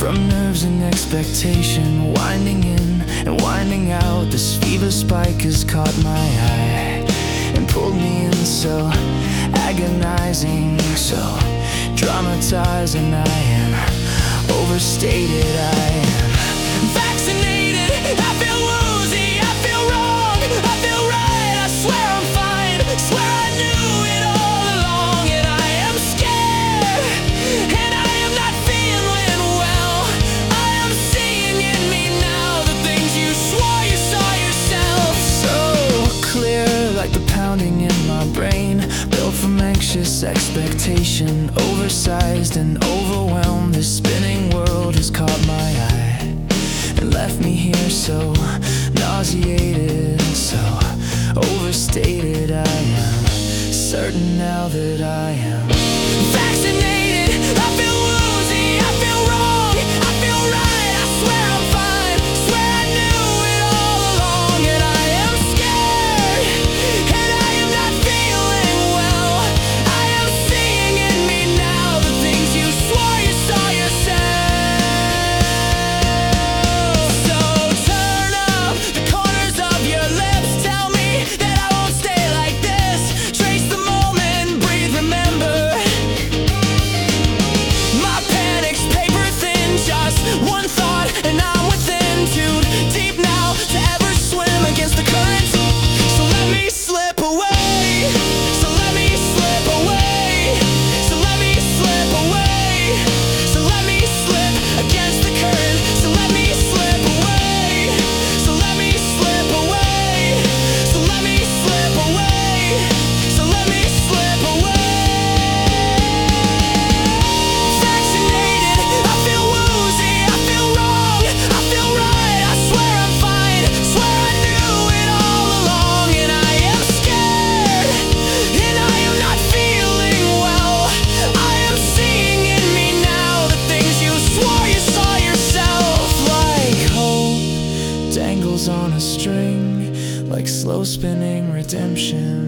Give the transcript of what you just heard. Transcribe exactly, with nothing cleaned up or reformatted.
From nerves and expectation, winding in and winding out, this fever spike has caught my eye and pulled me in, so agonizing, so dramatizing. I am overstated, I am vaccinated, I feel woozy, I feel wrong, I feel right, I swear I'm fine, swear I knew it all along. And I am scared, and I am not feeling well. I am seeing in me now the things you swore you saw yourself. So clear, like the pounding in my brain, built from anxious expectation, oversized and overwhelmed. This spinning world has caught my eye and left me here so nauseated, so overstated. I am certain now that I am vaccinated, I feel woozy, I feel wrong, I feel right, I swear I'm fine, swear I knew it all along. And I am scared, and I am not feeling well. I am seeing in me now the things you swore you saw yourself. So turn up the corners of your lips, tell me that I won't stay like this. Trace the moment, breathe, remember. My panic's paper thin, just one thought and I'm within, too deep now to ever swim against the current. So let me slip away, so let me slip away, so let me slip away, so let me slip against the current. So let me slip away, so let me slip away, so let me slip away, so let me slip away. Vaccinated, I feel woozy, I feel wrong, I feel right, I swear I'm fine, swear I knew it all along. And I am scared, and I am not feeling well. I am seeing in me now the things you swore you saw yourself. Like hope dangles on a string, like slow spinning redemption.